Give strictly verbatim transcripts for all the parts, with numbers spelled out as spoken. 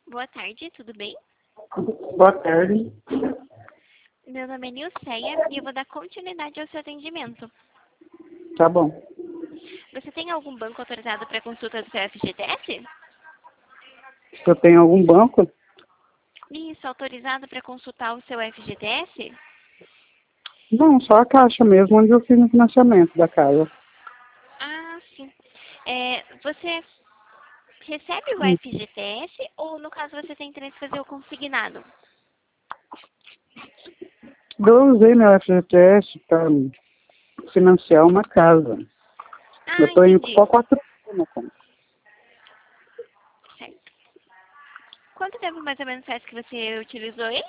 Boa tarde, tudo bem? Boa tarde. Meu nome é Nilceia e eu vou dar continuidade ao seu atendimento. Tá bom. Você tem algum banco autorizado para consulta do seu F G T S? Se eu tenho algum banco? Isso, autorizado para consultar o seu F G T S? Não, só a Caixa mesmo, onde eu fiz o financiamento da casa. Ah, sim. É, você recebe o Hum. F G T S ou, no caso, você tem interesse em fazer o consignado? Eu usei meu F G T S para financiar uma casa. Ah, Eu estou indo entendi. só quatro mil na conta. Certo. Quanto tempo mais ou menos faz que você utilizou ele?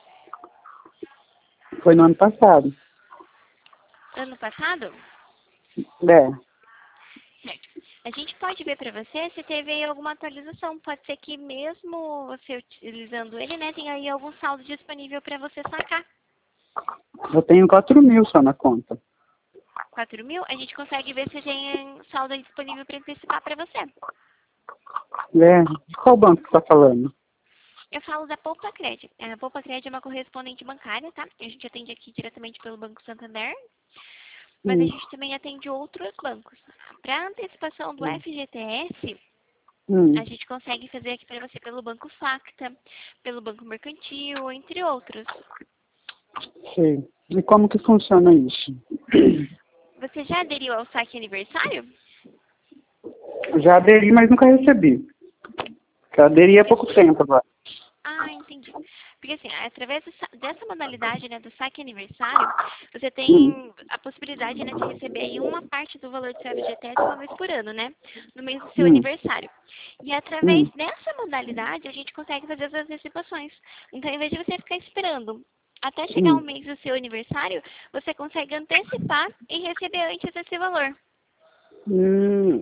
Foi no ano passado. Ano passado? É. Certo. A gente pode ver para você se teve aí alguma atualização. Pode ser que mesmo você utilizando ele, né, tenha aí algum saldo disponível para você sacar. Eu tenho quatro mil só na conta. quatro mil? A gente consegue ver se tem saldo aí disponível para antecipar para você. É. De qual banco você está falando? Eu falo da Poupa Cred. A Poupa Cred é uma correspondente bancária, tá? A gente atende aqui diretamente pelo Banco Santander, mas a Hum. gente também atende outros bancos. Para antecipação do Hum. F G T S, a Hum. gente consegue fazer aqui para você pelo Banco Facta, pelo Banco Mercantil, entre outros. Sei. E como que funciona isso? Você já aderiu ao saque aniversário? Já aderi, mas nunca recebi. Eu aderi há pouco tempo agora. Ah, entendi. Porque assim, através dessa, dessa modalidade, né, do saque aniversário, você Hum. tem a possibilidade, né, de receber aí uma parte do valor do seu F G T S uma vez por ano, né, no mês do seu Hum. aniversário. E através Hum. dessa modalidade, a gente consegue fazer as antecipações. Então, em vez de você ficar esperando até chegar o Hum. mês do seu aniversário, você consegue antecipar e receber antes esse valor. Hum.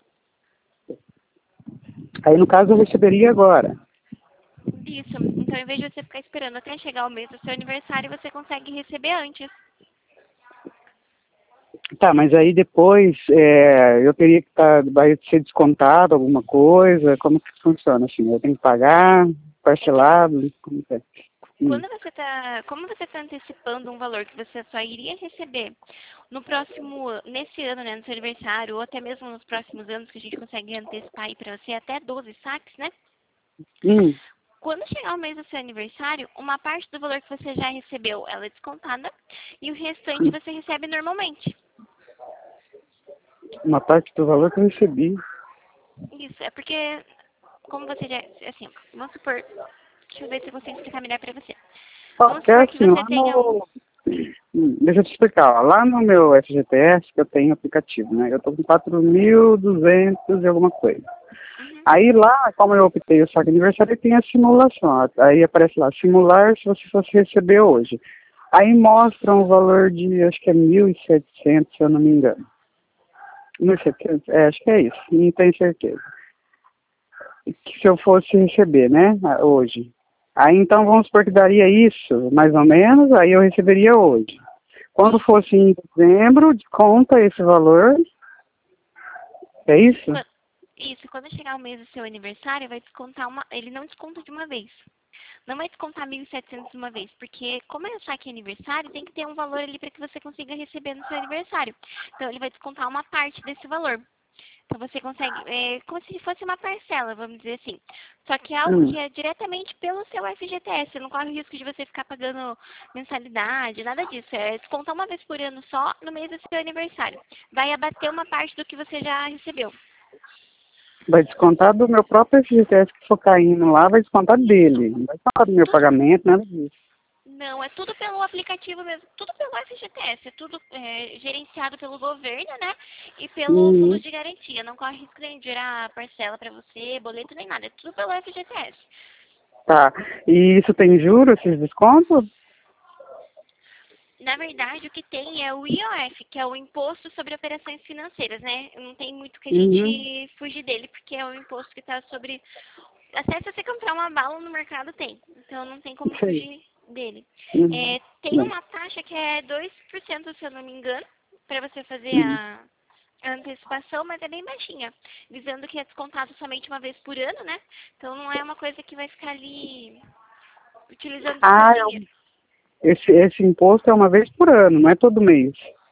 Aí, no caso, eu receberia agora. Isso. Então, em vez de você ficar esperando até chegar o mês do seu aniversário, você consegue receber antes. Tá, mas aí depois é, eu teria que estar, vai ser descontado alguma coisa? Como que funciona assim? Eu tenho que pagar, É que assim, parcelado? Como que é? Hum. quando você tá, como você está antecipando um valor que você só iria receber no próximo, a- nesse ano, né, no seu aniversário, ou até mesmo nos próximos anos, que a gente consegue antecipar aí para você até doze saques, né? Hum. Quando chegar o mês do seu aniversário, uma parte do valor que você já recebeu, ela é descontada, e o restante Hum. você recebe normalmente. Uma parte do valor que eu recebi. Isso, é porque, como você já, assim, vamos supor, deixa eu ver se eu consigo explicar melhor para você. Vamos Porque supor que assim, você lá tenha um... no... Hum, deixa eu te explicar. Ó. Lá no meu F G T S, que eu tenho aplicativo, né? Eu tô com quatro mil e duzentos e alguma coisa. Uhum, Aí lá, como eu optei o saque aniversário, tem a simulação. Aí aparece lá, simular se você fosse receber hoje. Aí mostra um valor de, acho que é mil e setecentos, se eu não me engano. mil e setecentos? É, acho que é isso, não tenho certeza. Que se eu fosse receber, né, hoje. Aí então vamos supor que daria isso, mais ou menos, aí eu receberia hoje. Quando isso. fosse em dezembro, conta esse valor, é isso? Quan- Isso, quando chegar o mês do seu aniversário, vai descontar uma... Ele não desconta de uma vez. Não vai descontar mil e setecentos de uma vez, porque como é saque aniversário, tem que ter um valor ali para que você consiga receber no seu aniversário. Então, ele vai descontar uma parte desse valor. Então, você consegue, é como se fosse uma parcela, vamos dizer assim. Só que é algo Hum. que é diretamente pelo seu F G T S. Você não corre o risco de você ficar pagando mensalidade, nada disso. É descontar uma vez por ano só no mês do seu aniversário. Vai abater uma parte do que você já recebeu. Vai descontar do meu próprio F G T S que for caindo lá, vai descontar dele. Não vai descontar do meu Tudo pagamento, nada disso. Não, é tudo pelo aplicativo mesmo, tudo pelo F G T S, é tudo é, gerenciado pelo governo, né? E pelo fundo Uhum. de garantia. Não corre risco de gerar parcela para você, boleto nem nada, é tudo pelo F G T S. Tá. E isso tem juros, esses descontos? Na verdade, o que tem é o I O F, que é o Imposto sobre Operações Financeiras, né? Não tem muito que a Uhum. gente fugir dele, porque é o imposto que está sobre... Até se você comprar uma bala no mercado, tem. Então, não tem como Sei. fugir dele. Uhum. É, tem uma taxa que é dois por cento, se eu não me engano, para você fazer Uhum. a, A antecipação, mas é bem baixinha, visando que é descontado somente uma vez por ano, né? Então não é uma coisa que vai ficar ali utilizando o seu Ah, é dinheiro. um- esse, esse imposto é uma vez por ano, não é todo mês.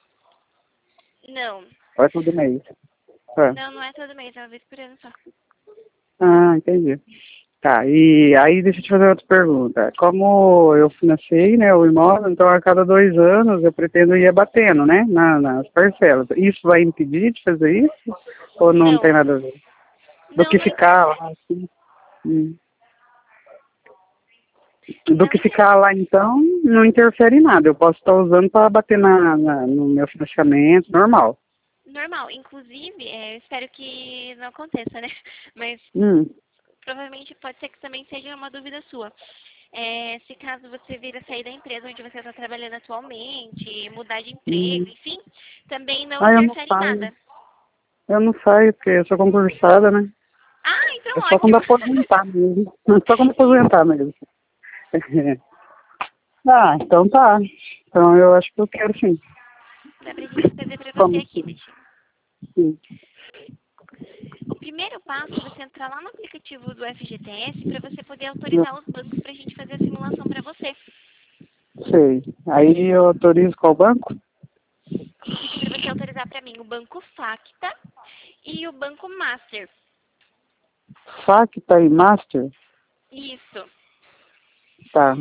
Não, Ou é todo mês? É. não, não é todo mês, é uma vez por ano só. Ah, entendi. Tá, e aí deixa eu te fazer outra pergunta. Como eu financei, né, o imóvel, então a cada dois anos eu pretendo ir abatendo, né, na, nas parcelas. Isso vai impedir de fazer isso? Ou não Não, tem nada a ver? Do não, que não ficar interfere. lá, assim, hum. Do Não que interfere. ficar lá, então, não interfere em nada. Eu posso estar usando para bater na, na- no meu financiamento normal. Normal, inclusive, é, eu espero que não aconteça, né? Mas Hum, provavelmente pode ser que também seja uma dúvida sua. É, se caso você vir a sair da empresa onde você está trabalhando atualmente, mudar de emprego, hum. enfim, também não Ah, eu não interfere em saio. nada. Eu não saio, porque eu sou concursada, né? Ah, então É só quando ótimo. aposentar mesmo. É só quando Isso, aposentar mesmo. Ah, então tá. Então eu acho que eu quero sim. dá pra gente fazer pra você Como aqui, assim? deixa. Sim. O primeiro passo é você entrar lá no aplicativo do F G T S para você poder Eu autorizar os bancos para a gente fazer a simulação para você. sei. Aí eu autorizo qual banco? Vou pedir para você autorizar para mim o banco Facta e o banco Master. Facta e Master? Isso. Tá.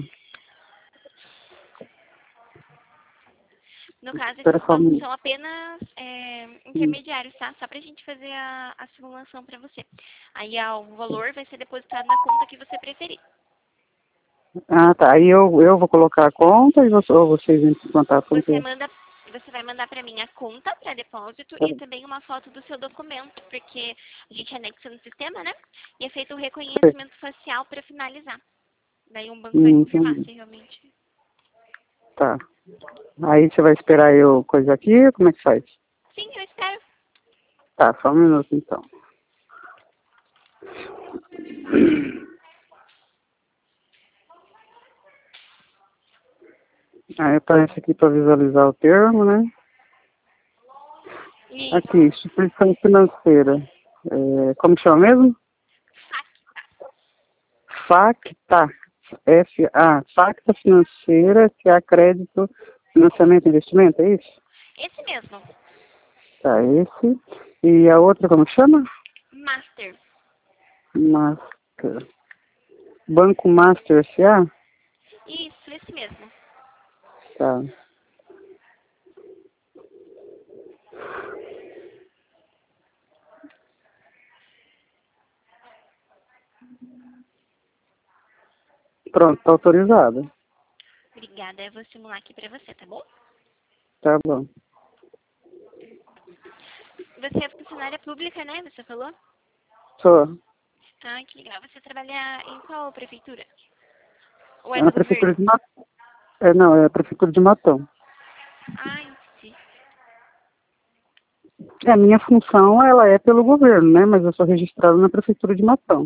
No caso, Espera esses só um bancos minuto. são apenas é, Hum. intermediários, tá? Só para a gente fazer a, a simulação para você. Aí ah, o valor vai ser depositado na conta que você preferir. Ah, tá. Aí eu, eu vou colocar a conta e você, ou vocês entram em contato com o Você quê? manda, você vai mandar para mim a conta para depósito e também uma foto do seu documento, porque a gente anexa no sistema, né? E é feito o reconhecimento facial para finalizar. Daí um banco vai Hum, confirmar entendi. se realmente. Tá. Aí você vai esperar eu coisa aqui? Como é que faz? Sim, eu espero. Tá, só um minuto então. Aí aparece aqui para visualizar o termo, né? Aqui, Isso. instituição financeira. É, como chama mesmo? Facta. F A. Facta financeira, que é crédito, financiamento e investimento, é isso? Esse mesmo. Tá, esse. E a outra, como chama? Master. Master. Banco Master S A? Isso, esse mesmo. Tá. Pronto, tá autorizado. Obrigada. Eu vou simular aqui para você, tá bom? Tá bom. Você é funcionária pública, né? Você falou? Só. Ah, que legal. Você trabalha em qual prefeitura? Ou é É do na prefeitura governo? de Matão. É, não, é a prefeitura de Matão. Ah, entendi. É, a minha função, ela é pelo governo, né? Mas eu sou registrado na prefeitura de Matão.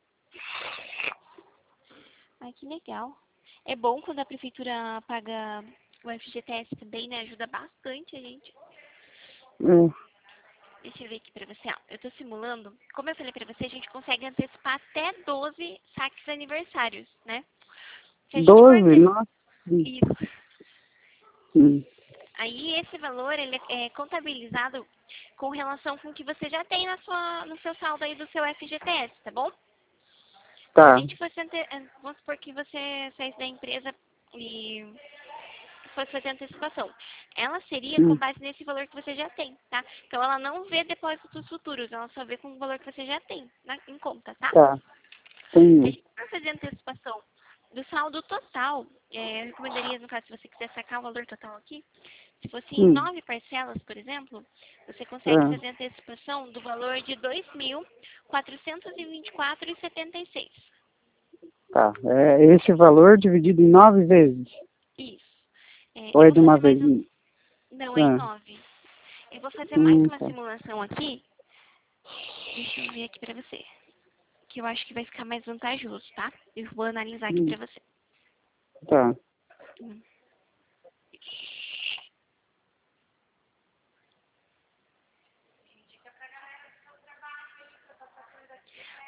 Ah, que legal. É bom quando a prefeitura paga o F G T S também, né? Ajuda bastante a gente. É. Deixa eu ver aqui pra você. Ó, eu tô simulando. Como eu falei pra você, a gente consegue antecipar até doze saques aniversários, né? Se a gente for doze? antecipar Nossa. Hum, isso, hum. aí esse valor ele é contabilizado com relação com o que você já tem na sua, no seu saldo aí do seu F G T S, tá bom? Se a Tá. gente fosse, ante... vamos supor que você saísse da empresa e fosse fazer antecipação. Ela seria com Hum, base nesse valor que você já tem, tá? Então ela não vê depósitos futuros, ela só vê com o valor que você já tem na, em conta, tá? tá. Se a Entendi. gente for fazer antecipação do saldo total, é, eu recomendaria, no caso, se você quiser sacar o valor total aqui, se fosse em Hum, nove parcelas, por exemplo, você consegue é, fazer antecipação do valor de dois mil quatrocentos e vinte e quatro reais e setenta e seis. tá. É esse valor dividido em nove vezes? Isso. É, Ou eu é vou de uma fazer vez? mais um. Não, é em Ah, nove. Eu vou fazer mais hum, uma tá. simulação aqui. Deixa eu ver aqui pra você. Que eu acho que vai ficar mais vantajoso, tá? Eu vou analisar aqui Hum, pra você. tá. Hum.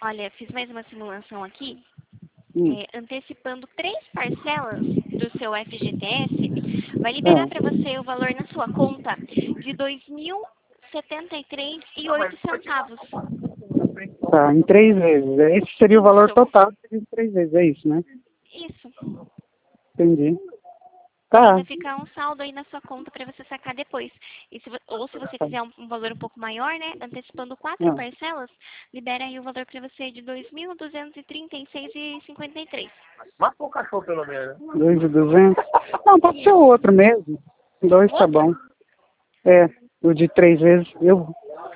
Olha, fiz mais uma simulação aqui, Hum. é, antecipando três parcelas do seu F G T S, vai liberar É. para você o valor na sua conta de dois mil e setenta e três reais e oito centavos. Tá, em três vezes. Esse seria o valor Isso, total de três vezes, é isso, né? isso. Entendi. E Tá. ainda fica um saldo aí na sua conta para você sacar depois. E se, vo- ou se você quiser um, um valor um pouco maior, né, antecipando quatro Ah, parcelas, libera aí o valor para você de dois mil duzentos e trinta e seis reais e cinquenta e três. dois e duzentos. Não, pode ser o outro mesmo. Dois O tá outro? bom. É, o de três vezes, eu...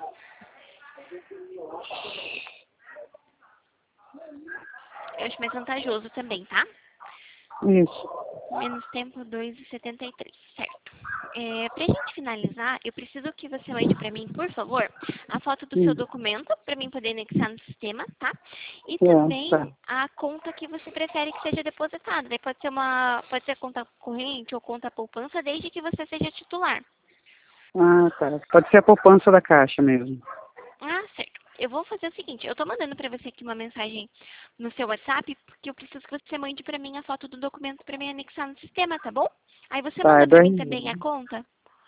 Eu acho mais vantajoso também, tá? Isso. Menos tempo, dois e setenta e três, certo. É, pra gente finalizar, eu preciso que você mande pra mim, por favor, a foto do seu Hum. documento, pra mim poder anexar no sistema, tá? E É, tá. também a conta que você prefere que seja depositada. Daí pode ser uma, pode ser conta corrente ou conta poupança, desde que você seja titular. Ah, tá. Pode ser a poupança da Caixa mesmo. Ah, certo. Eu vou fazer o seguinte, eu tô mandando pra você aqui uma mensagem no seu WhatsApp, porque eu preciso que você mande pra mim a foto do documento pra mim anexar no sistema, tá bom? Aí você Tá, é manda do pra mim R G. também a conta.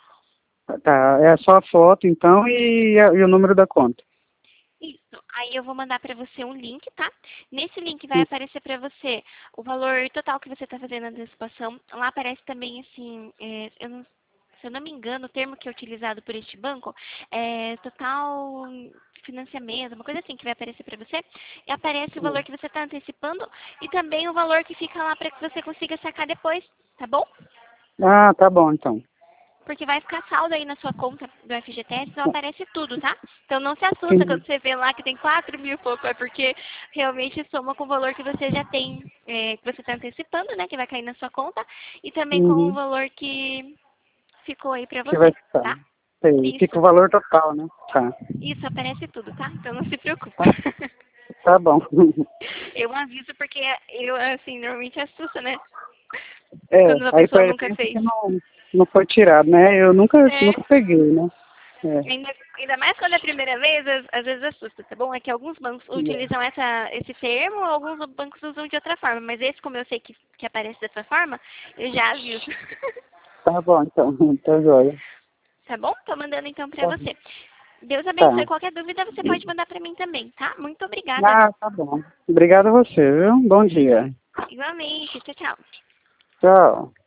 Tá, é só a foto, então, e, a- e o número da conta. Isso. Aí eu vou mandar pra você um link, tá? Nesse link vai Hum. aparecer pra você o valor total que você tá fazendo a antecipação. Lá aparece também, assim, é, eu não, se eu não me engano, o termo que é utilizado por este banco é total financiamento, uma coisa assim que vai aparecer pra você. E aparece o valor que você tá antecipando e também o valor que fica lá pra que você consiga sacar depois, tá bom? Ah, tá bom, então. Porque vai ficar saldo aí na sua conta do F G T S, então aparece tudo, tá? Então não se assusta Entendi. quando você vê lá que tem quatro mil e pouco, é porque realmente soma com o valor que você já tem, é, que você está antecipando, né? Que vai cair na sua conta, e também com o Uhum. valor que ficou aí pra Que vai você, ficar. tá? Sei. Fica o Isso, valor total, né? Tá. isso, aparece tudo, tá? Então não se preocupa. Tá, tá bom. Eu aviso porque eu, assim, normalmente assusta, né? É, Quando a aí pessoa foi nunca pensa fez. que não, não foi tirado, né? Eu nunca, É. nunca peguei, né? É. Ainda, ainda mais quando é a primeira vez, às, às vezes assusta, tá bom? É que alguns bancos É. utilizam essa, esse termo, alguns bancos usam de outra forma. Mas esse, como eu sei que, que aparece dessa forma, eu já aviso. Tá bom, então. Tá joia. Tá bom? Tô mandando então pra Tá. você. Deus abençoe. Tá. Qualquer dúvida você pode mandar pra mim também, tá? Muito obrigada. Ah, tá bom. Obrigado a você, viu? Bom dia. Igualmente. Tchau, tchau. Tchau.